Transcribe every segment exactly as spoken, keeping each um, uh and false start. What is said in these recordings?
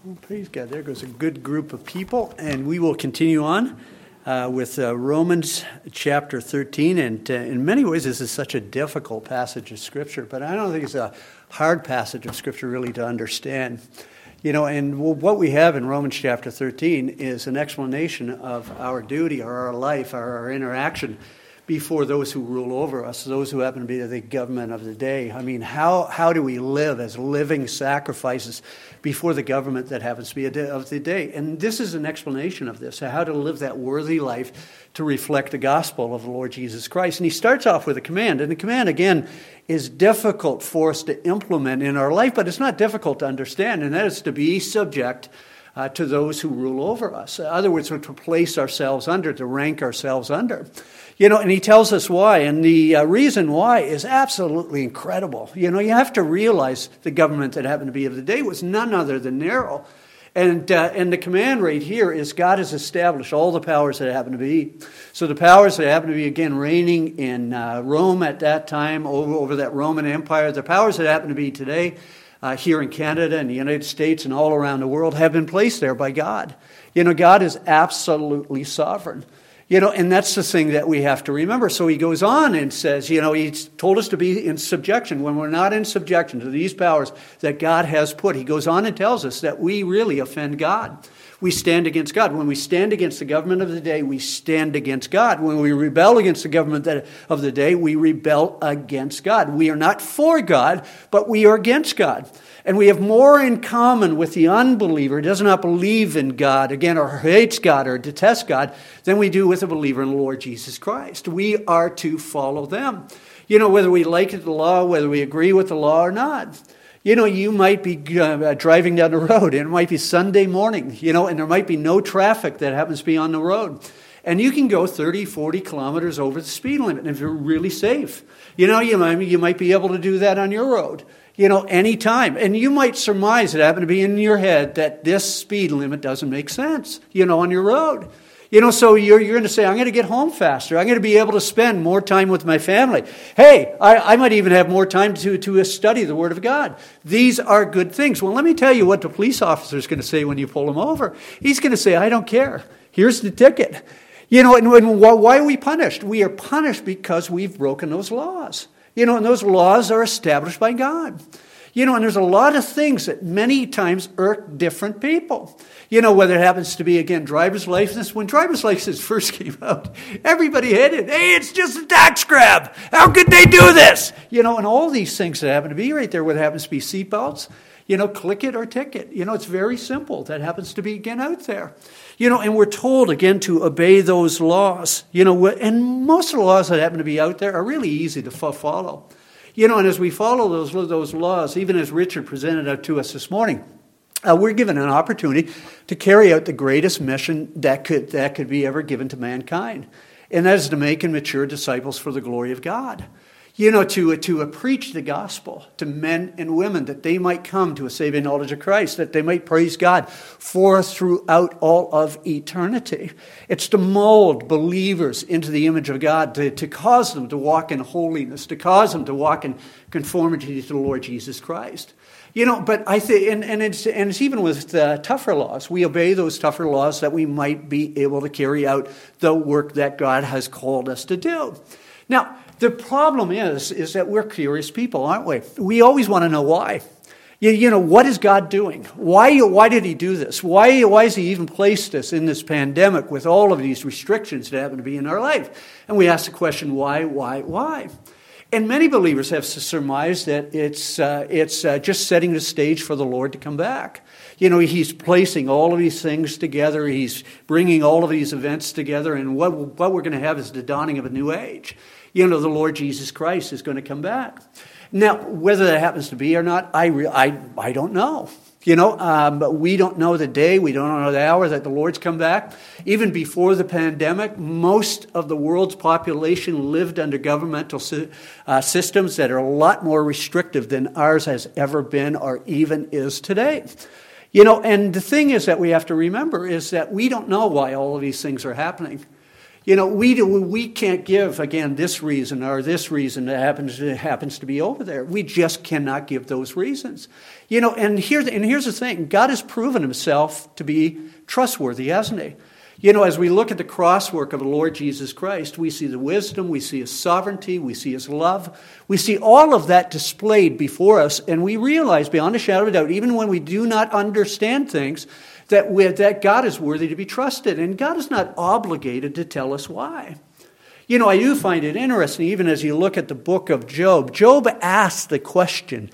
Well, praise God. There goes a good group of people. And we will continue on uh, with uh, Romans chapter thirteen. And uh, in many ways, this is such a difficult passage of Scripture. But I don't think it's a hard passage of Scripture really to understand. You know, and what we have in Romans chapter thirteen is an explanation of our duty or our life or our interaction before those who rule over us, those who happen to be the government of the day. I mean, how how do we live as living sacrifices before the government that happens to be a day of the day? And this is an explanation of this, how to live that worthy life to reflect the gospel of the Lord Jesus Christ. And he starts off with a command. And the command, again, is difficult for us to implement in our life, but it's not difficult to understand, and that is to be subject uh, to those who rule over us. In other words, to place ourselves under, to rank ourselves under. You know, and he tells us why, and the uh, reason why is absolutely incredible. You know, you have to realize the government that happened to be of the day was none other than Nero. And uh, and the command right here is God has established all the powers that happen to be. So the powers that happen to be, again, reigning in uh, Rome at that time, over, over that Roman Empire, the powers that happen to be today, uh, here in Canada and the United States and all around the world, have been placed there by God. You know, God is absolutely sovereign. You know, and that's the thing that we have to remember. So he goes on and says, you know, he's told us to be in subjection. When we're not in subjection to these powers that God has put, he goes on and tells us that we really offend God. We stand against God. When we stand against the government of the day, we stand against God. When we rebel against the government of the day, we rebel against God. We are not for God, but we are against God. And we have more in common with the unbeliever who does not believe in God, again, or hates God or detests God, than we do with a believer in the Lord Jesus Christ. We are to follow them. You know, whether we like the law, whether we agree with the law or not. You know, you might be uh, driving down the road, and it might be Sunday morning, you know, and there might be no traffic that happens to be on the road. And you can go thirty, forty kilometers over the speed limit if you're really safe. You know, you might, you might be able to do that on your road. You know, any time. And you might surmise it happened to be in your head that this speed limit doesn't make sense, you know, on your road. You know, so you're, you're going to say, I'm going to get home faster. I'm going to be able to spend more time with my family. Hey, I, I might even have more time to, to study the Word of God. These are good things. Well, let me tell you what the police officer is going to say when you pull him over. He's going to say, I don't care. Here's the ticket. You know, and, and why are we punished? We are punished because we've broken those laws. You know, and those laws are established by God. You know, and there's a lot of things that many times irk different people. You know, whether it happens to be, again, driver's license. When driver's license first came out, everybody hated it. Hey, it's just a tax grab. How could they do this? You know, and all these things that happen to be right there, whether it happens to be seatbelts, you know, click it or ticket. You know, it's very simple. That happens to be, again, out there. You know, and we're told, again, to obey those laws. You know, and most of the laws that happen to be out there are really easy to follow. You know, and as we follow those, those laws, even as Richard presented it to us this morning, uh, we're given an opportunity to carry out the greatest mission that could, that could be ever given to mankind. And that is to make and mature disciples for the glory of God. You know, to, to uh, preach the gospel to men and women, that they might come to a saving knowledge of Christ, that they might praise God for throughout all of eternity. It's to mold believers into the image of God, to, to cause them to walk in holiness, to cause them to walk in conformity to the Lord Jesus Christ. You know, but I think, and, and, it's, and it's even with uh, tougher laws. We obey those tougher laws that we might be able to carry out the work that God has called us to do. Now, the problem is, is that we're curious people, aren't we? We always want to know why. You, you know, what is God doing? Why, why did he do this? Why, why has he even placed us in this pandemic with all of these restrictions that happen to be in our life? And we ask the question, why, why, why? And many believers have surmised that it's, uh, it's uh, just setting the stage for the Lord to come back. You know, he's placing all of these things together. He's bringing all of these events together. And what, what we're going to have is the dawning of a new age. You know, the Lord Jesus Christ is going to come back. Now, whether that happens to be or not, I re- I, I don't know. You know, um, but we don't know the day, we don't know the hour that the Lord's come back. Even before the pandemic, most of the world's population lived under governmental uh, systems that are a lot more restrictive than ours has ever been or even is today. You know, and the thing is that we have to remember is that we don't know why all of these things are happening. You know, we do, we can't give, again, this reason or this reason that happens, that happens to be over there. We just cannot give those reasons. You know, and here's, and here's the thing. God has proven himself to be trustworthy, hasn't he? You know, as we look at the crosswork of the Lord Jesus Christ, we see the wisdom, we see his sovereignty, we see his love. We see all of that displayed before us, and we realize beyond a shadow of a doubt, even when we do not understand things, that, we, that God is worthy to be trusted, and God is not obligated to tell us why. You know, I do find it interesting, even as you look at the book of Job. Job asked the question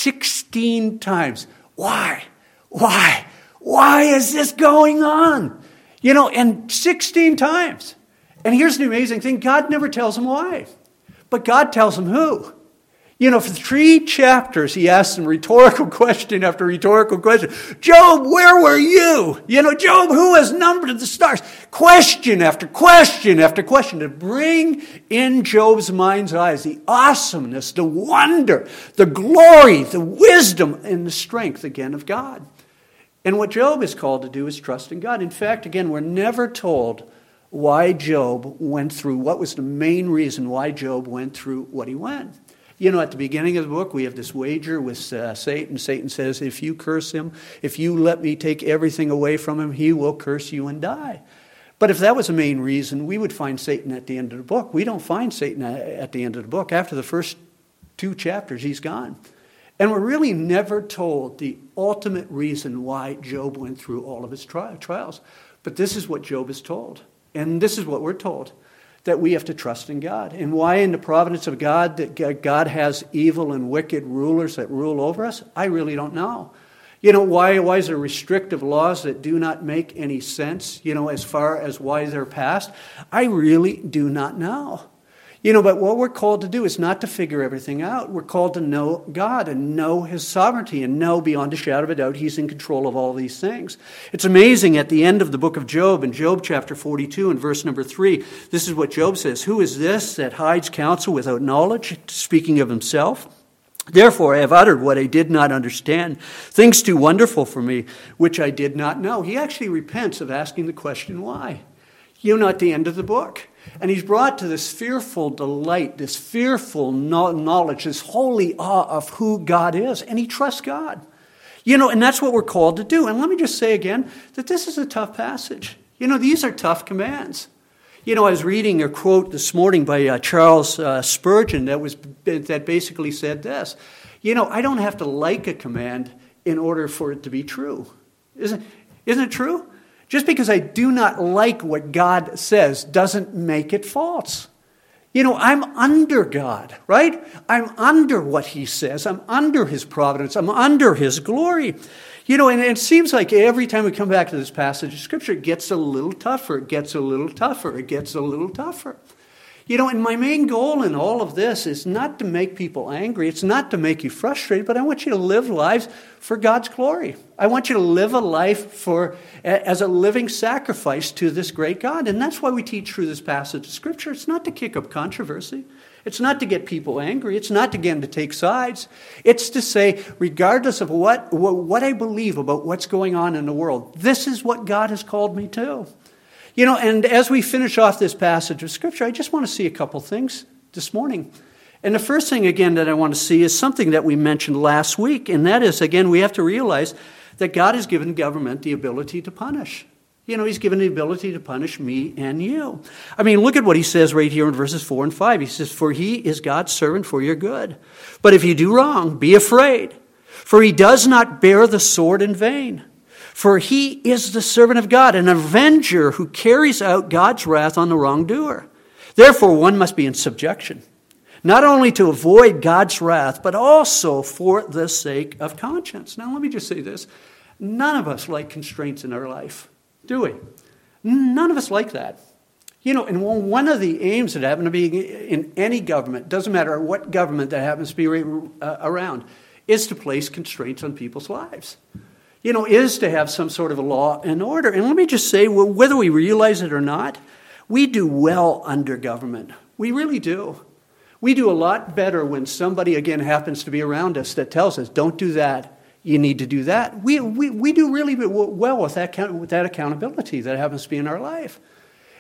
sixteen times, why? Why? Why is this going on? You know, and sixteen times. And here's the amazing thing. God never tells him why. But God tells him who. You know, for three chapters, he asks him rhetorical question after rhetorical question. Job, where were you? You know, Job, who has numbered the stars? Question after question after question to bring in Job's mind's eyes the awesomeness, the wonder, the glory, the wisdom, and the strength, again, of God. And what Job is called to do is trust in God. In fact, again, we're never told why Job went through, what was the main reason why Job went through what he went. You know, at the beginning of the book, we have this wager with uh, Satan. Satan says, if you curse him, if you let me take everything away from him, he will curse you and die. But if that was the main reason, we would find Satan at the end of the book. We don't find Satan at the end of the book. After the first two chapters, he's gone. And we're really never told the ultimate reason why Job went through all of his tri- trials. But this is what Job is told. And this is what we're told, that we have to trust in God. And why in the providence of God that God has evil and wicked rulers that rule over us, I really don't know. You know, why, why is there restrictive laws that do not make any sense, you know, as far as why they're passed? I really do not know. You know, but what we're called to do is not to figure everything out. We're called to know God and know his sovereignty and know beyond a shadow of a doubt he's in control of all these things. It's amazing at the end of the book of Job, in Job chapter forty-two and verse number three, this is what Job says. Who is this that hides counsel without knowledge, speaking of himself? Therefore, I have uttered what I did not understand, things too wonderful for me, which I did not know. He actually repents of asking the question, why? You know, at the end of the book. And he's brought to this fearful delight, this fearful knowledge, this holy awe of who God is. And he trusts God. You know, and that's what we're called to do. And let me just say again that this is a tough passage. You know, these are tough commands. You know, I was reading a quote this morning by uh, Charles uh, Spurgeon that was that basically said this. You know, I don't have to like a command in order for it to be true. Isn't, isn't it true? Just because I do not like what God says doesn't make it false. You know, I'm under God, right? I'm under what he says. I'm under his providence. I'm under his glory. You know, and it seems like every time we come back to this passage of Scripture, it gets a little tougher. It gets a little tougher. It gets a little tougher. You know, and my main goal in all of this is not to make people angry. It's not to make you frustrated, but I want you to live lives for God's glory. I want you to live a life for as a living sacrifice to this great God. And that's why we teach through this passage of Scripture. It's not to kick up controversy. It's not to get people angry. It's not, again, to take sides. It's to say, regardless of what, what I believe about what's going on in the world, this is what God has called me to. You know, and as we finish off this passage of Scripture, I just want to see a couple things this morning. And the first thing, again, that I want to see is something that we mentioned last week, and that is, again, we have to realize that God has given government the ability to punish. You know, he's given the ability to punish me and you. I mean, look at what he says right here in verses four and five. He says, for he is God's servant for your good. But if you do wrong, be afraid, for he does not bear the sword in vain. For he is the servant of God, an avenger who carries out God's wrath on the wrongdoer. Therefore, one must be in subjection, not only to avoid God's wrath, but also for the sake of conscience. Now, let me just say this. None of us like constraints in our life, do we? None of us like that. You know, and one of the aims that happen to be in any government, doesn't matter what government that happens to be around, is to place constraints on people's lives. You know, is to have some sort of a law and order. And let me just say, well, whether we realize it or not, we do well under government. We really do. We do a lot better when somebody, again, happens to be around us that tells us, don't do that, you need to do that. We we, we do really well with that, with that accountability that happens to be in our life.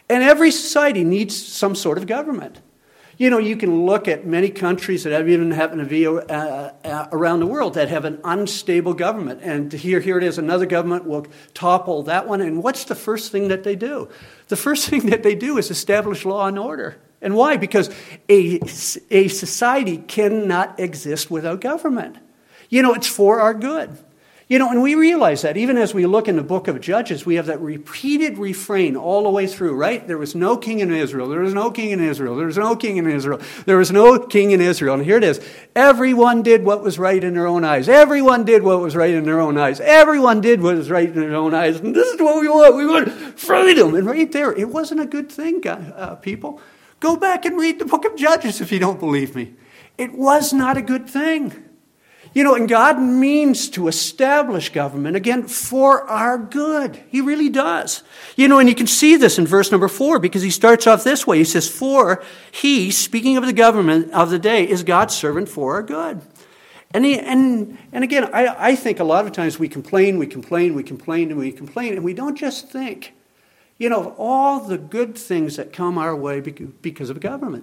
And every society needs some sort of government. You know, you can look at many countries that have even happened to be uh, uh, around the world that have an unstable government. And here, here it is, another government will topple that one. And what's the first thing that they do? The first thing that they do is establish law and order. And why? Because a, a society cannot exist without government. You know, it's for our good. You know, and we realize that even as we look in the book of Judges, we have that repeated refrain all the way through, right? There was no king in Israel. There was no king in Israel. There was no king in Israel. There was no king in Israel. And here it is. Everyone did what was right in their own eyes. Everyone did what was right in their own eyes. Everyone did what was right in their own eyes. And this is what we want. We want freedom. And right there, it wasn't a good thing, uh, people. Go back and read the book of Judges if you don't believe me. It was not a good thing. You know, and God means to establish government, again, for our good. He really does. You know, and you can see this in verse number four, because he starts off this way. He says, for he, speaking of the government of the day, is God's servant for our good. And he, and and again, I, I think a lot of times we complain, we complain, we complain, and we complain, and we don't just think, you know, of all the good things that come our way because of government.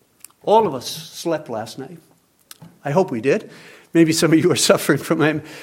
All of us slept last night. I hope we did. Maybe some of you are suffering from,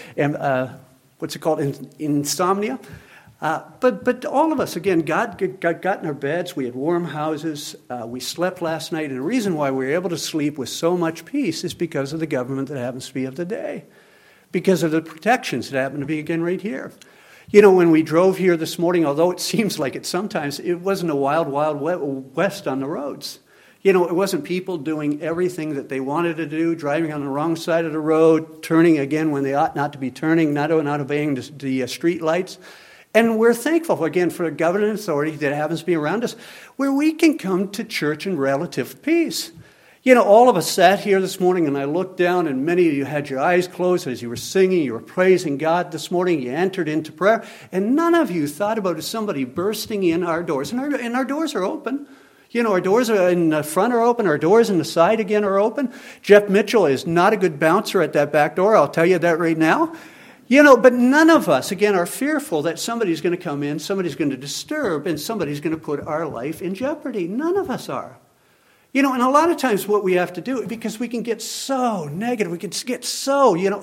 uh, what's it called, In, insomnia. Uh, but but all of us, again, got, got, got in our beds. We had warm houses. Uh, we slept last night. And the reason why we were able to sleep with so much peace is because of the government that happens to be of the day. Because of the protections that happen to be, again, right here. You know, when we drove here this morning, although it seems like it sometimes, it wasn't a wild, wild west on the roads. You know, it wasn't people doing everything that they wanted to do, driving on the wrong side of the road, turning again when they ought not to be turning, not, not obeying the, the uh, street lights. And we're thankful, again, for the government authority that happens to be around us, where we can come to church in relative peace. You know, all of us sat here this morning, and I looked down, and many of you had your eyes closed as you were singing, you were praising God this morning, you entered into prayer, and none of you thought about somebody bursting in our doors. And our, and our doors are open. You know, our doors are in the front are open. Our doors in the side, again, are open. Jeff Mitchell is not a good bouncer at that back door. I'll tell you that right now. You know, but none of us, again, are fearful that somebody's going to come in, somebody's going to disturb, and somebody's going to put our life in jeopardy. None of us are. You know, and a lot of times what we have to do, because we can get so negative, we can get so, you know,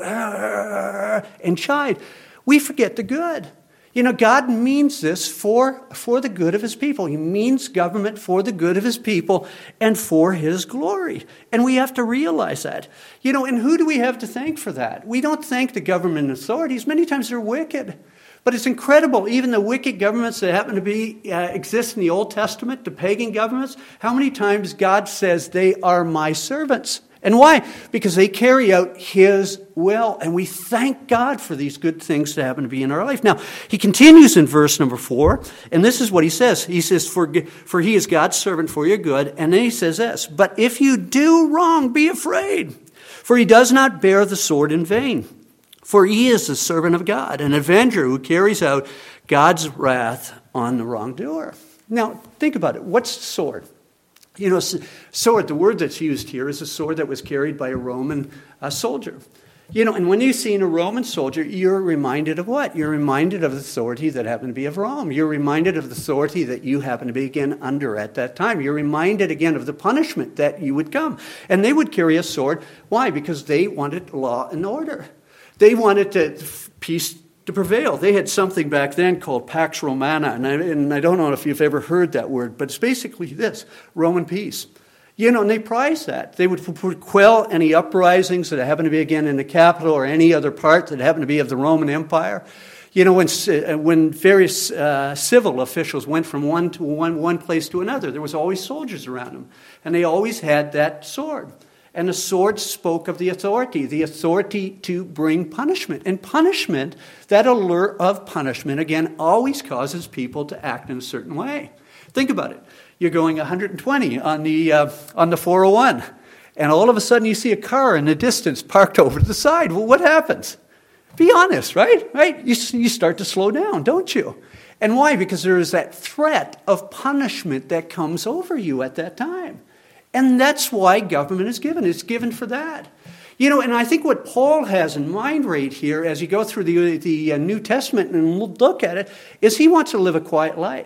and chide, we forget the good. You know, God means this for, for the good of his people. He means government for the good of his people and for his glory. And we have to realize that. You know, and who do we have to thank for that? We don't thank the government authorities. Many times they're wicked. But it's incredible, even the wicked governments that happen to be uh, exist in the Old Testament, the pagan governments, how many times God says they are my servants. And why? Because they carry out his will. And we thank God for these good things that happen to be in our life. Now, he continues in verse number four, and this is what he says. He says, for, for he is God's servant for your good. And then he says this, but if you do wrong, be afraid, for he does not bear the sword in vain. For he is the servant of God, an avenger who carries out God's wrath on the wrongdoer. Now, think about it. What's the sword? You know, sword, the word that's used here is a sword that was carried by a Roman uh, soldier. You know, and when you see a Roman soldier, you're reminded of what? You're reminded of the authority that happened to be of Rome. You're reminded of the authority that you happen to be, again, under at that time. You're reminded, again, of the punishment that you would come. And they would carry a sword. Why? Because they wanted law and order. They wanted to, peace to prevail. They had something back then called Pax Romana, and I, and I don't know if you've ever heard that word, but it's basically this, Roman peace. You know, and they prized that. They would quell any uprisings that happened to be, again, in the capital or any other part that happened to be of the Roman Empire. You know, when when various uh, civil officials went from one to one, one place to another, there was always soldiers around them, and they always had that sword. And the sword spoke of the authority, the authority to bring punishment. And punishment, that allure of punishment, again, always causes people to act in a certain way. Think about it. You're going one hundred twenty on the uh, on the four oh one, and all of a sudden you see a car in the distance parked over to the side. Well, what happens? Be honest, right? Right? You, you start to slow down, don't you? And why? Because there is that threat of punishment that comes over you at that time. And that's why government is given. It's given for that. You know, and I think what Paul has in mind right here as you go through the, the New Testament and look at it is he wants to live a quiet life.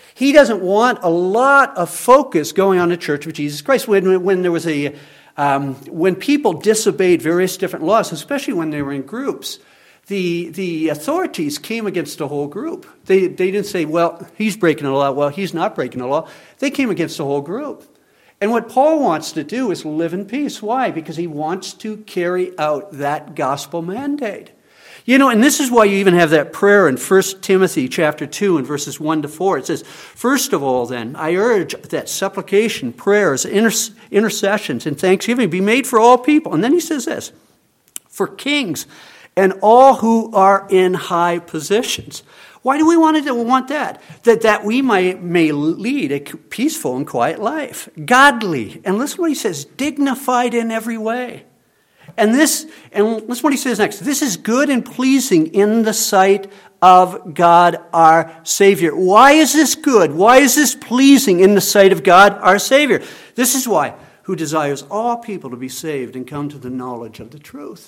He doesn't want a lot of focus going on the Church of Jesus Christ. When, when there was a, um, when people disobeyed various different laws, especially when they were in groups, the the authorities came against the whole group. They they didn't say, well, he's breaking the law. Well, he's not breaking the law. They came against the whole group. And what Paul wants to do is live in peace. Why? Because he wants to carry out that gospel mandate. You know, and this is why you even have that prayer in First Timothy chapter two and verses one to four. It says, first of all, then, I urge that supplication, prayers, inter- intercessions, and thanksgiving be made for all people. And then he says this, for kings and all who are in high positions. Why do we want to want that? That that we might may lead a peaceful and quiet life, godly, and listen to what he says, dignified in every way. And this, and listen to what he says next. This is good and pleasing in the sight of God our Savior. Why is this good? Why is this pleasing in the sight of God our Savior? This is why, who desires all people to be saved and come to the knowledge of the truth.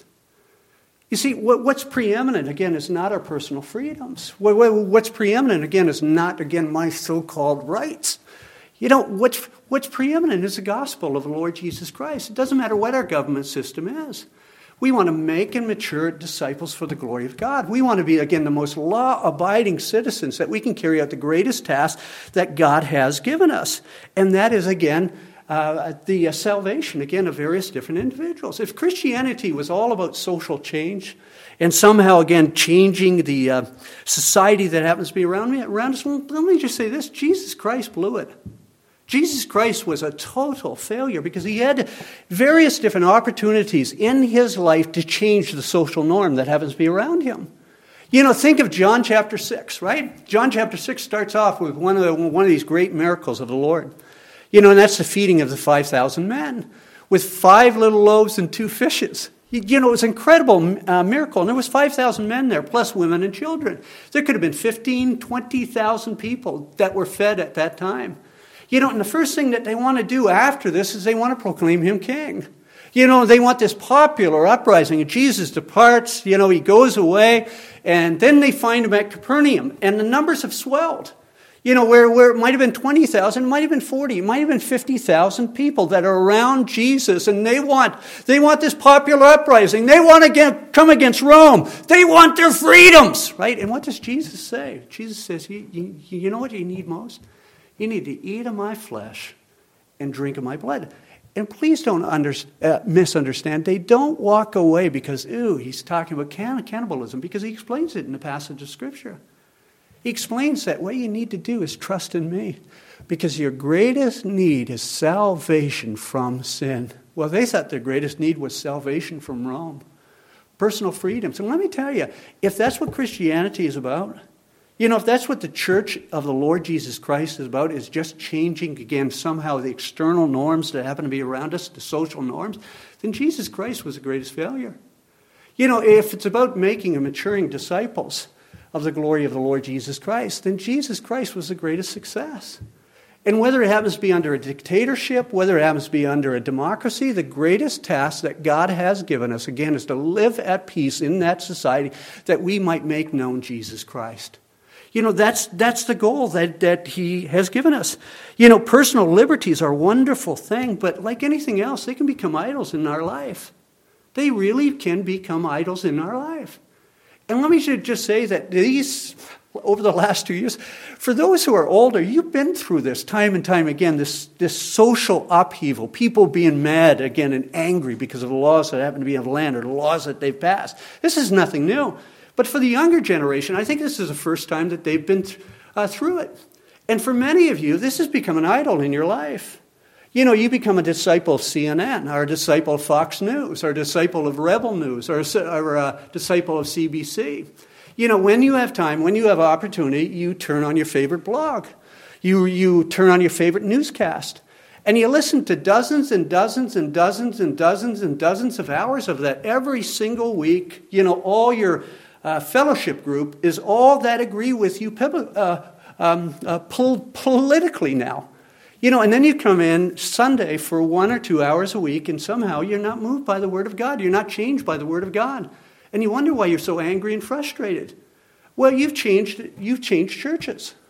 You see, what's preeminent, again, is not our personal freedoms. What's preeminent, again, is not, again, my so-called rights. You know, what's, what's preeminent is the gospel of the Lord Jesus Christ. It doesn't matter what our government system is. We want to make and mature disciples for the glory of God. We want to be, again, the most law-abiding citizens that we can carry out the greatest task that God has given us. And that is, again, Uh, the uh, salvation, again, of various different individuals. If Christianity was all about social change and somehow, again, changing the uh, society that happens to be around me, around us, well, let me just say this, Jesus Christ blew it. Jesus Christ was a total failure because he had various different opportunities in his life to change the social norm that happens to be around him. You know, think of John chapter six, right? John chapter six starts off with one of, the, one of these great miracles of the Lord. You know, and that's the feeding of the five thousand men with five little loaves and two fishes. You, you know, it was an incredible uh, miracle. And there was five thousand men there, plus women and children. There could have been fifteen, twenty thousand people that were fed at that time. You know, and the first thing that they want to do after this is they want to proclaim him king. You know, they want this popular uprising. And Jesus departs, you know, he goes away. And then they find him at Capernaum. And the numbers have swelled. You know, where, where it might have been twenty thousand, it might have been forty, it might have been fifty thousand people that are around Jesus, and they want they want this popular uprising. They want to get, come against Rome. They want their freedoms, right? And what does Jesus say? Jesus says, you, you, you know what you need most? You need to eat of my flesh and drink of my blood. And please don't under, uh, misunderstand. They don't walk away because, ooh, he's talking about can- cannibalism, because he explains it in the passage of Scripture. He explains that what you need to do is trust in me because your greatest need is salvation from sin. Well, they thought their greatest need was salvation from Rome, personal freedom. So let me tell you, if that's what Christianity is about, you know, if that's what the church of the Lord Jesus Christ is about, is just changing, again, somehow the external norms that happen to be around us, the social norms, then Jesus Christ was the greatest failure. You know, if it's about making and maturing disciples of the glory of the Lord Jesus Christ, then Jesus Christ was the greatest success. And whether it happens to be under a dictatorship, whether it happens to be under a democracy, the greatest task that God has given us, again, is to live at peace in that society that we might make known Jesus Christ. You know, that's that's the goal that, that he has given us. You know, personal liberties are a wonderful thing, but like anything else, they can become idols in our life. They really can become idols in our life. And let me just say that these, over the last two years, for those who are older, you've been through this time and time again, this, this social upheaval, people being mad again and angry because of the laws that happen to be in the land or the laws that they've passed. This is nothing new. But for the younger generation, I think this is the first time that they've been th- uh, through it. And for many of you, this has become an idol in your life. You know, you become a disciple of C N N, or a disciple of Fox News, or a disciple of Rebel News, or a, or a disciple of C B C. You know, when you have time, when you have opportunity, you turn on your favorite blog. You, you turn on your favorite newscast. And you listen to dozens and dozens and dozens and dozens and dozens of hours of that every single week. You know, all your uh, fellowship group is all that agree with you uh, um, uh, pol- politically now. You know, and then you come in Sunday for one or two hours a week, and somehow you're not moved by the Word of God. You're not changed by the Word of God. And you wonder why you're so angry and frustrated. Well, you've changed, you've changed churches.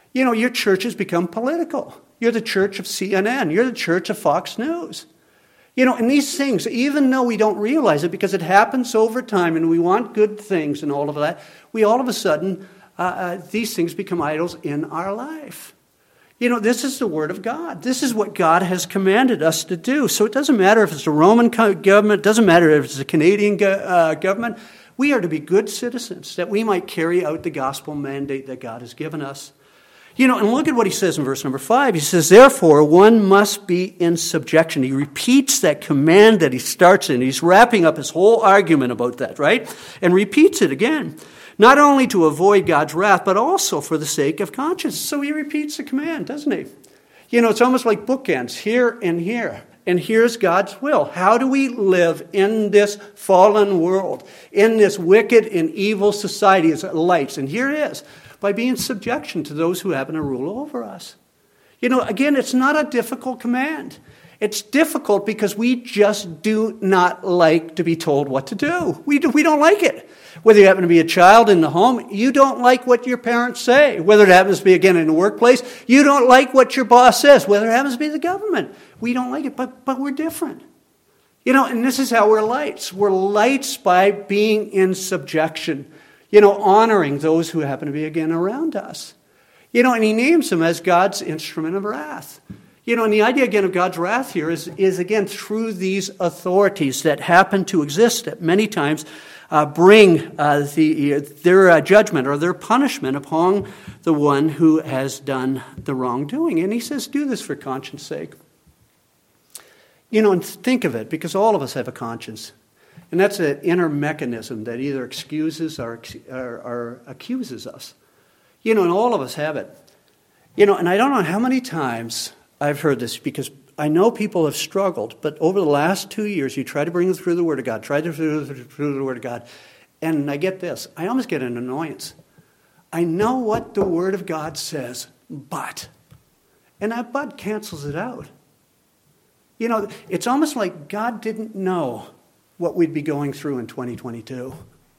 You know, your church has become political. You're the church of C N N. You're the church of Fox News. You know, and these things, even though we don't realize it because it happens over time and we want good things and all of that, we all of a sudden, uh, uh, these things become idols in our life. You know, this is the Word of God. This is what God has commanded us to do. So it doesn't matter if it's a Roman government, it doesn't matter if it's a Canadian go- uh, government. We are to be good citizens, that we might carry out the gospel mandate that God has given us. You know, and look at what he says in verse number five. He says, therefore, one must be in subjection. He repeats that command that he starts in. He's wrapping up his whole argument about that, right? And repeats it again. Not only to avoid God's wrath, but also for the sake of conscience. So he repeats the command, doesn't he? You know, it's almost like bookends, here and here. And here's God's will. How do we live in this fallen world, in this wicked and evil society as lights? And here it is. By being subjection to those who happen to rule over us. You know, again, it's not a difficult command. It's difficult because we just do not like to be told what to do. We, do, we don't like it. Whether you happen to be a child in the home, you don't like what your parents say. Whether it happens to be, again, in the workplace, you don't like what your boss says. Whether it happens to be the government, we don't like it, but, but we're different. You know, and this is how we're lights. We're lights by being in subjection. You know, honoring those who happen to be, again, around us. You know, and he names them as God's instrument of wrath. You know, and the idea, again, of God's wrath here is, is again, through these authorities that happen to exist that many times uh, bring uh, the, their uh, judgment or their punishment upon the one who has done the wrongdoing. And he says, do this for conscience sake. You know, and think of it, because all of us have a conscience. And that's an inner mechanism that either excuses or, or, or accuses us. You know, and all of us have it. You know, and I don't know how many times I've heard this, because I know people have struggled, but over the last two years, you try to bring them through the Word of God, try to through, through the Word of God, and I get this. I almost get an annoyance. I know what the Word of God says, but. And that but cancels it out. You know, it's almost like God didn't know what we'd be going through in twenty twenty-two.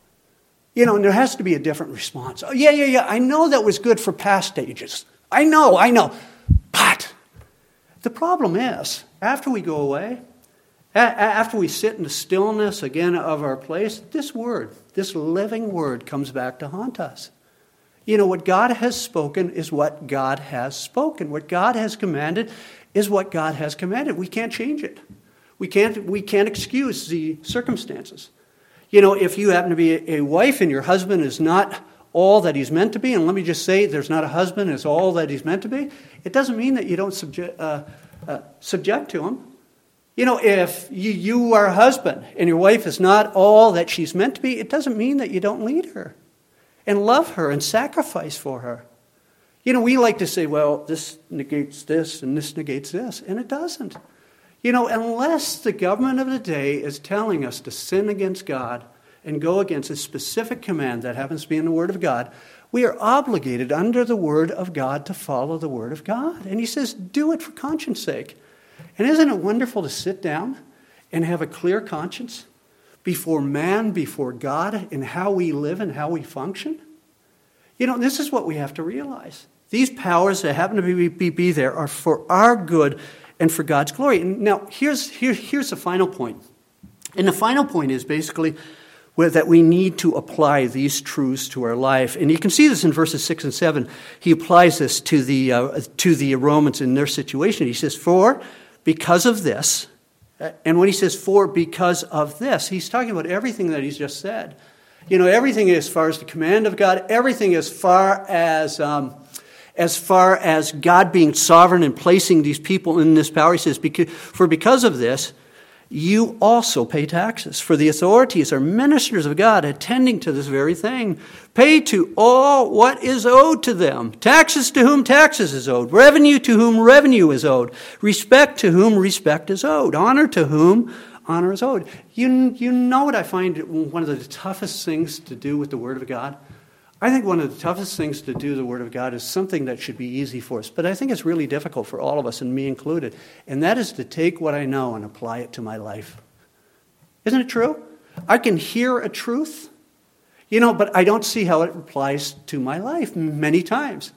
You know, and there has to be a different response. Oh, yeah, yeah, yeah, I know that was good for past ages. I know, I know. But the problem is, after we go away, a- after we sit in the stillness again of our place, this word, this living word comes back to haunt us. You know, what God has spoken is what God has spoken. What God has commanded is what God has commanded. We can't change it. We can't, we can't excuse the circumstances. You know, if you happen to be a, a wife and your husband is not all that he's meant to be, and let me just say, there's not a husband is all that he's meant to be, it doesn't mean that you don't subject, uh, uh, subject to him. You know, if you, you are a husband and your wife is not all that she's meant to be, it doesn't mean that you don't lead her and love her and sacrifice for her. You know, we like to say, well, this negates this and this negates this, and it doesn't. You know, unless the government of the day is telling us to sin against God and go against a specific command that happens to be in the Word of God, we are obligated under the Word of God to follow the Word of God. And he says, do it for conscience sake. And isn't it wonderful to sit down and have a clear conscience before man, before God, in how we live and how we function? You know, this is what we have to realize. These powers that happen to be, be, be there are for our good and for God's glory. And now, here's, here, here's the final point. And the final point is basically where, that we need to apply these truths to our life. And you can see this in verses six and seven. He applies this to the, uh, to the Romans in their situation. He says, for, because of this, and when he says for, because of this, he's talking about everything that he's just said. You know, everything as far as the command of God, everything as far as... Um, As far as God being sovereign and placing these people in this power, he says, for because of this, you also pay taxes. For the authorities are ministers of God, attending to this very thing. Pay to all what is owed to them. Taxes to whom taxes is owed. Revenue to whom revenue is owed. Respect to whom respect is owed. Honor to whom honor is owed. You, you know what I find one of the toughest things to do with the Word of God? I think one of the toughest things to do the Word of God is something that should be easy for us, but I think it's really difficult for all of us, and me included, and that is to take what I know and apply it to my life. Isn't it true? I can hear a truth, you know, but I don't see how it applies to my life many times.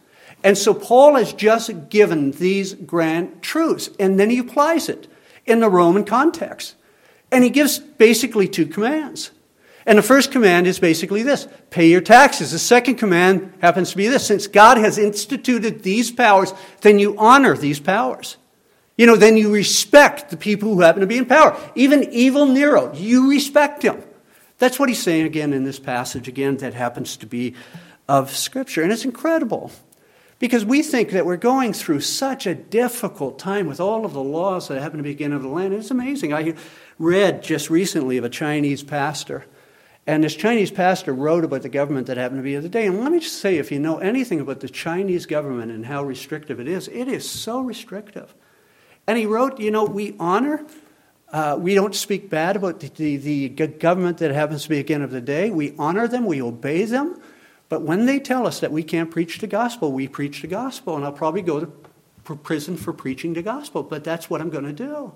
And so Paul has just given these grand truths, and then he applies it in the Roman context. And he gives basically two commands. And the first command is basically this: pay your taxes. The second command happens to be this: since God has instituted these powers, then you honor these powers. You know, then you respect the people who happen to be in power. Even evil Nero, you respect him. That's what he's saying again in this passage, again, that happens to be of Scripture. And it's incredible, because we think that we're going through such a difficult time with all of the laws that happen to be again of the land. It's amazing. I read just recently of a Chinese pastor, and this Chinese pastor wrote about the government that happened to be of the day. And let me just say, if you know anything about the Chinese government and how restrictive it is, it is so restrictive. And he wrote, you know, we honor, uh, we don't speak bad about the, the, the government that happens to be again of the day. We honor them, we obey them. But when they tell us that we can't preach the gospel, we preach the gospel. And I'll probably go to prison for preaching the gospel, but that's what I'm going to do.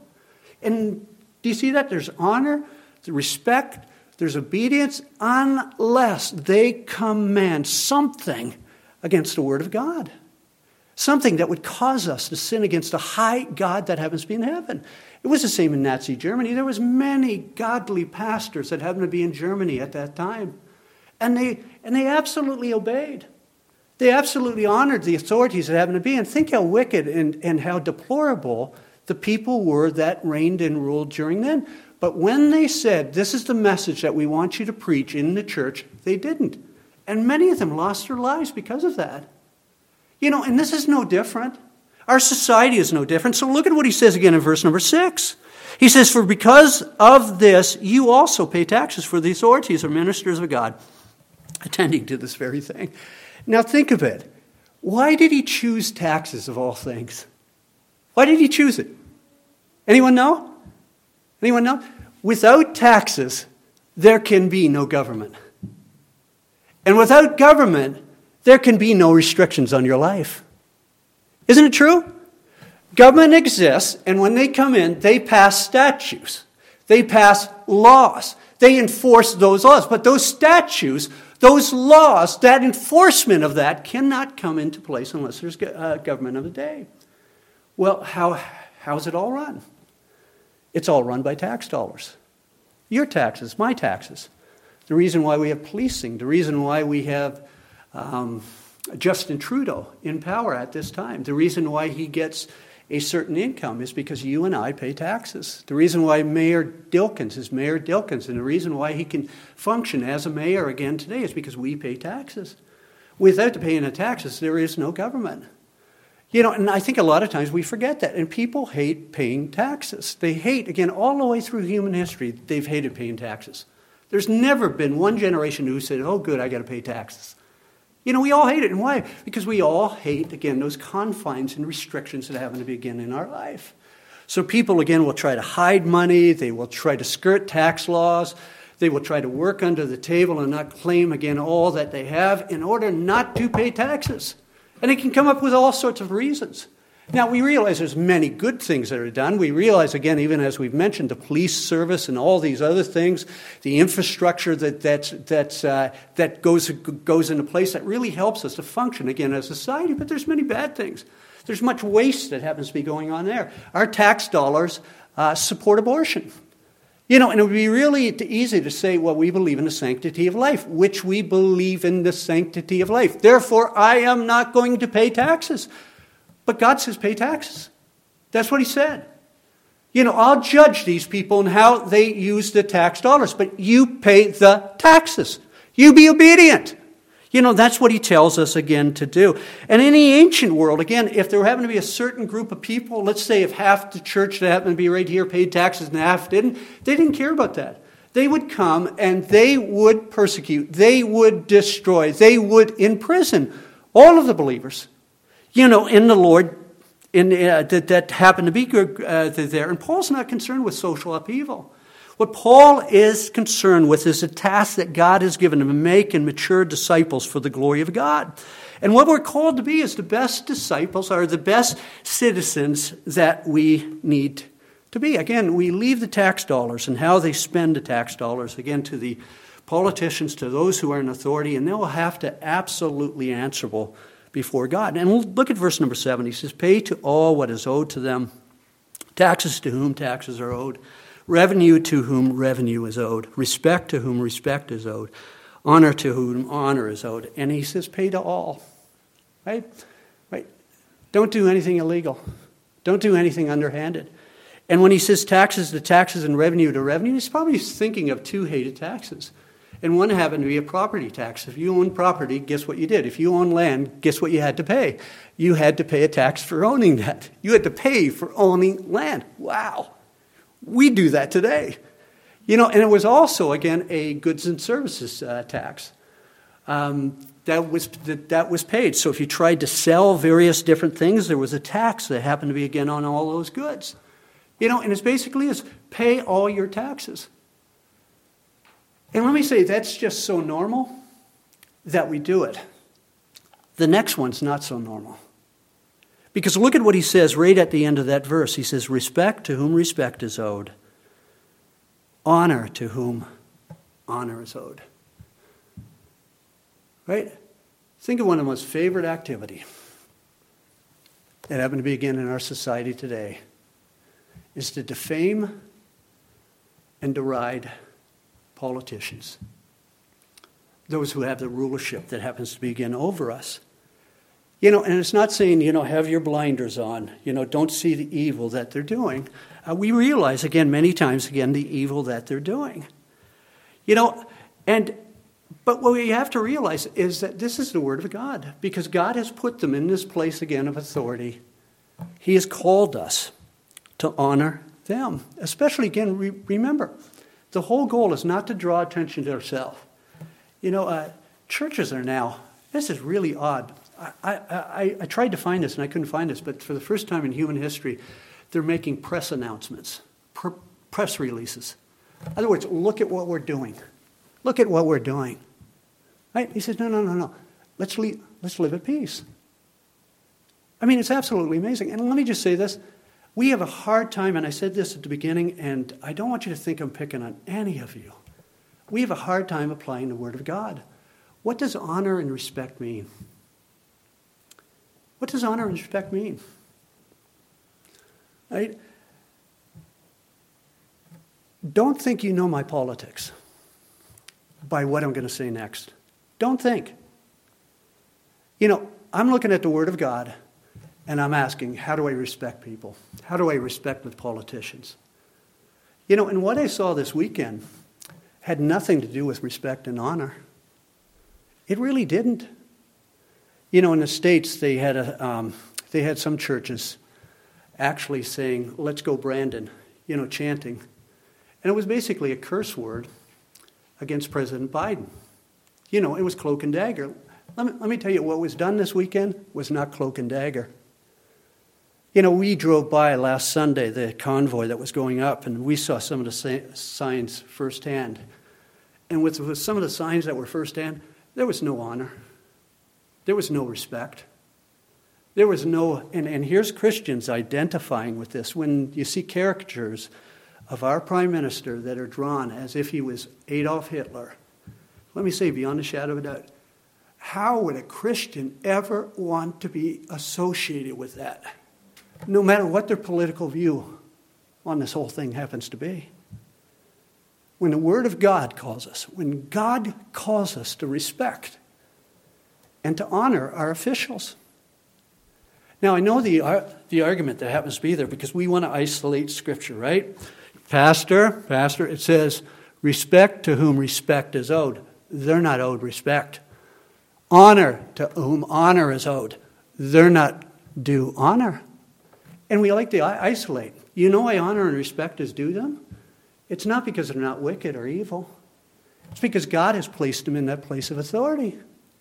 And do you see that? There's honor, there's respect, there's obedience, unless they command something against the word of God. Something that would cause us to sin against a high God that happens to be in heaven. It was the same in Nazi Germany. There was many godly pastors that happened to be in Germany at that time. And they and they absolutely obeyed. They absolutely honored the authorities that happened to be. And think how wicked and, and how deplorable the people were that reigned and ruled during then. But when they said, this is the message that we want you to preach in the church, they didn't. And many of them lost their lives because of that. You know, and this is no different. Our society is no different. So look at what he says again in verse number six. He says, for because of this, you also pay taxes, for the authorities are ministers of God, attending to this very thing. Now think of it. Why did he choose taxes of all things? Why did he choose it? Anyone know? Anyone know? Without taxes, there can be no government. And without government, there can be no restrictions on your life. Isn't it true? Government exists, and when they come in, they pass statutes. They pass laws. They enforce those laws. But those statutes, those laws, that enforcement of that cannot come into place unless there's a government of the day. Well, how how's it all run? It's all run by tax dollars. Your taxes, my taxes. The reason why we have policing, the reason why we have Um, Justin Trudeau in power at this time. The reason why he gets a certain income is because you and I pay taxes. The reason why Mayor Dilkins is Mayor Dilkins, and the reason why he can function as a mayor again today is because we pay taxes. Without the paying of taxes, there is no government. You know, and I think a lot of times we forget that, and people hate paying taxes. They hate, again, all the way through human history, they've hated paying taxes. There's never been one generation who said, oh, good, I got to pay taxes. You know, we all hate it. And why? Because we all hate, again, those confines and restrictions that happen to be, again, in our life. So people, again, will try to hide money. They will try to skirt tax laws. They will try to work under the table and not claim, again, all that they have in order not to pay taxes. And they can come up with all sorts of reasons. Now, we realize there's many good things that are done. We realize, again, even as we've mentioned, the police service and all these other things, the infrastructure that that's, that's, uh, that goes, goes into place that really helps us to function, again, as a society. But there's many bad things. There's much waste that happens to be going on there. Our tax dollars uh, support abortion. You know, and it would be really easy to say, well, we believe in the sanctity of life, which we believe in the sanctity of life. Therefore, I am not going to pay taxes. But God says pay taxes. That's what he said. You know, I'll judge these people and how they use the tax dollars, but you pay the taxes. You be obedient. You know, that's what he tells us again to do. And in the ancient world, again, if there happened to be a certain group of people, let's say if half the church that happened to be right here paid taxes and half didn't, they didn't care about that. They would come and they would persecute, they would destroy, they would imprison all of the believers, you know, in the Lord, in uh, that, that happened to be uh, there. And Paul's not concerned with social upheaval. What Paul is concerned with is a task that God has given him to make and mature disciples for the glory of God. And what we're called to be is the best disciples, are the best citizens that we need to be. Again, we leave the tax dollars and how they spend the tax dollars, again, to the politicians, to those who are in authority, and they will have to absolutely answerable before God. And look at verse number seven. He says, pay to all what is owed to them. Taxes to whom taxes are owed. Revenue to whom revenue is owed. Respect to whom respect is owed. Honor to whom honor is owed. And he says, pay to all. Right? Right? Don't do anything illegal. Don't do anything underhanded. And when he says taxes to taxes and revenue to revenue, he's probably thinking of two hated taxes. And one happened to be a property tax. If you own property, guess what you did? If you own land, guess what you had to pay? You had to pay a tax for owning that. You had to pay for owning land. Wow. We do that today. You know, and it was also, again, a goods and services uh, tax. Um, that was that, that was paid. So if you tried to sell various different things, there was a tax that happened to be, again, on all those goods. You know, and it's basically is pay all your taxes. And let me say, that's just so normal that we do it. The next one's not so normal. Because look at what he says right at the end of that verse. He says, respect to whom respect is owed. Honor to whom honor is owed. Right? Think of one of the most favorite activity that happened to be again in our society today is to defame and deride politicians. Those who have the rulership that happens to be again over us. You know, and it's not saying, you know, have your blinders on. You know, don't see the evil that they're doing. Uh, we realize, again, many times, again, the evil that they're doing. You know, and, but what we have to realize is that this is the Word of God. Because God has put them in this place, again, of authority. He has called us to honor them. Especially, again, re- remember, the whole goal is not to draw attention to ourselves. You know, uh, churches are now, this is really odd. I, I, I tried to find this and I couldn't find this, but for the first time in human history, they're making press announcements, pr- press releases. In other words, look at what we're doing. Look at what we're doing. Right? He says, no, no, no, no. Let's, le- let's live at peace. I mean, it's absolutely amazing. And let me just say this. We have a hard time, and I said this at the beginning, and I don't want you to think I'm picking on any of you. We have a hard time applying the Word of God. What does honor and respect mean? What does honor and respect mean? Right? Don't think you know my politics by what I'm going to say next. Don't think. You know, I'm looking at the Word of God, and I'm asking, how do I respect people? How do I respect the politicians? You know, and what I saw this weekend had nothing to do with respect and honor. It really didn't. You know, in the States, they had a um, they had some churches actually saying, let's go Brandon, you know, chanting. And it was basically a curse word against President Biden. You know, it was cloak and dagger. Let me, let me tell you, what was done this weekend was not cloak and dagger. You know, we drove by last Sunday, the convoy that was going up, and we saw some of the sa- signs firsthand. And with, with some of the signs that were firsthand, there was no honor. There was no respect. There was no, and, and here's Christians identifying with this. When you see caricatures of our prime minister that are drawn as if he was Adolf Hitler, let me say beyond a shadow of a doubt, how would a Christian ever want to be associated with that? No matter what their political view on this whole thing happens to be. When the Word of God calls us, when God calls us to respect and to honor our officials. Now, I know the, uh, the argument that happens to be there because we want to isolate Scripture, right? Pastor, Pastor, it says, respect to whom respect is owed. They're not owed respect. Honor to whom honor is owed. They're not due honor. And we like to isolate. You know why honor and respect is due them? It's not because they're not wicked or evil. It's because God has placed them in that place of authority.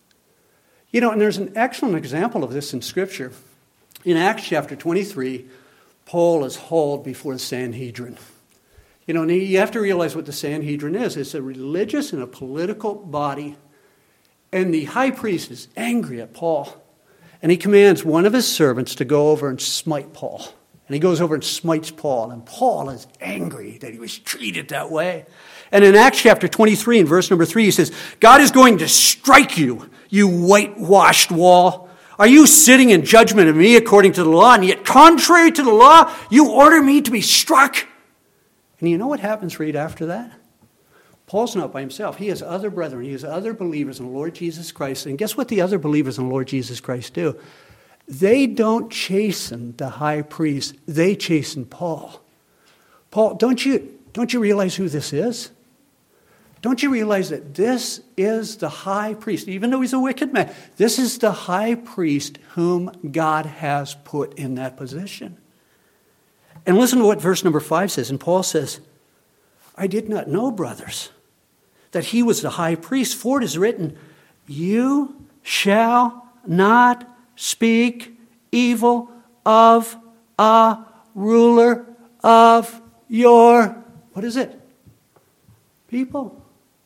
You know, and there's an excellent example of this in Scripture. In Acts chapter twenty-three, Paul is hauled before the Sanhedrin. You know, and you have to realize what the Sanhedrin is. It's a religious and a political body. And the high priest is angry at Paul. And he commands one of his servants to go over and smite Paul. And he goes over and smites Paul. And Paul is angry that he was treated that way. And in Acts chapter twenty-three, in verse number three, he says, God is going to strike you, you whitewashed wall. Are you sitting in judgment of me according to the law, and yet contrary to the law, you order me to be struck? And you know what happens right after that? Paul's not by himself. He has other brethren. He has other believers in the Lord Jesus Christ. And guess what the other believers in the Lord Jesus Christ do? They don't chasten the high priest. They chasten Paul. Paul, don't you, don't you realize who this is? Don't you realize that this is the high priest, even though he's a wicked man? This is the high priest whom God has put in that position. And listen to what verse number five says. And Paul says, I did not know, brothers, that he was the high priest, for it is written, you shall not speak evil of a ruler of your, what is it? People.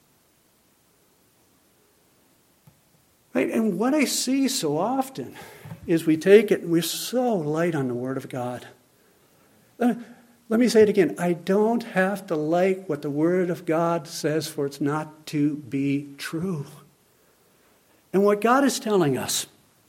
Right? And what I see so often is we take it and we're so light on the Word of God. Let me, let me say it again. I don't have to like what the Word of God says for it's not to be true. And what God is telling us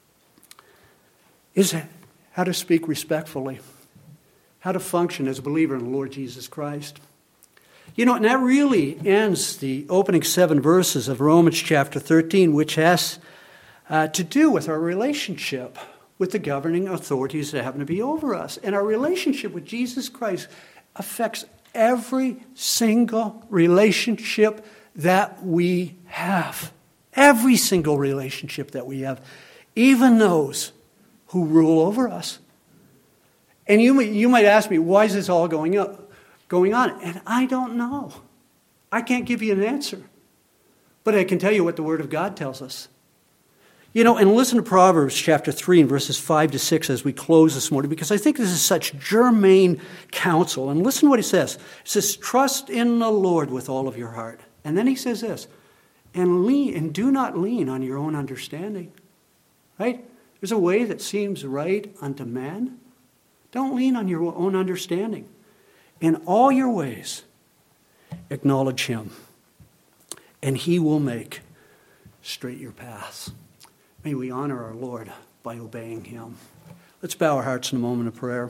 is how to speak respectfully, how to function as a believer in the Lord Jesus Christ. You know, and that really ends the opening seven verses of Romans chapter thirteen, which has uh, to do with our relationship with the governing authorities that happen to be over us. And our relationship with Jesus Christ affects every single relationship that we have. Every single relationship that we have. Even those who rule over us. And you, you might ask me, why is this all going up, going on? And I don't know. I can't give you an answer. But I can tell you what the Word of God tells us. You know, and listen to Proverbs chapter three and verses five to six as we close this morning, because I think this is such germane counsel. And listen to what he says. It says, trust in the Lord with all of your heart. And then he says this, and lean, and do not lean on your own understanding. Right? There's a way that seems right unto man. Don't lean on your own understanding. In all your ways, acknowledge him, and he will make straight your paths. May we honor our Lord by obeying him. Let's bow our hearts in a moment of prayer.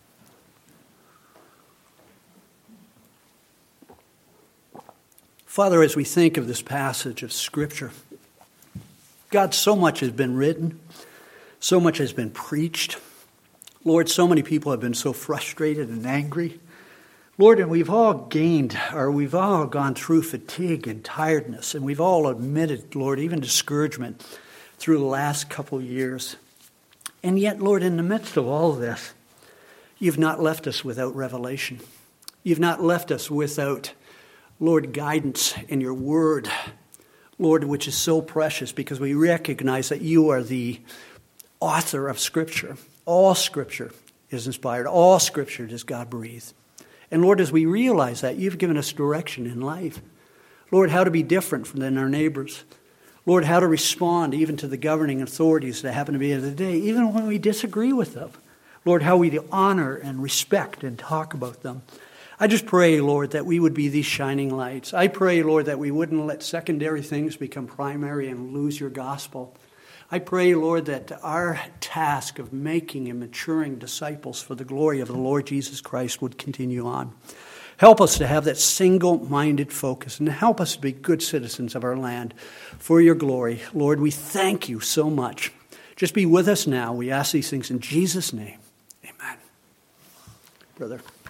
Father, as we think of this passage of Scripture, God, so much has been written, so much has been preached. Lord, so many people have been so frustrated and angry. Lord, and we've all gained, or we've all gone through fatigue and tiredness, and we've all admitted, Lord, even discouragement through the last couple of years. And yet, Lord, in the midst of all of this, you've not left us without revelation. You've not left us without, Lord, guidance in your word, Lord, which is so precious because we recognize that you are the author of Scripture. All Scripture is inspired. All Scripture does God breathe. And Lord, as we realize that, you've given us direction in life. Lord, how to be different than our neighbors. Lord, how to respond even to the governing authorities that happen to be in the day, even when we disagree with them. Lord, how we honor and respect and talk about them. I just pray, Lord, that we would be these shining lights. I pray, Lord, that we wouldn't let secondary things become primary and lose your gospel. I pray, Lord, that our task of making and maturing disciples for the glory of the Lord Jesus Christ would continue on. Help us to have that single-minded focus and help us to be good citizens of our land for your glory. Lord, we thank you so much. Just be with us now. We ask these things in Jesus' name. Amen. Brother.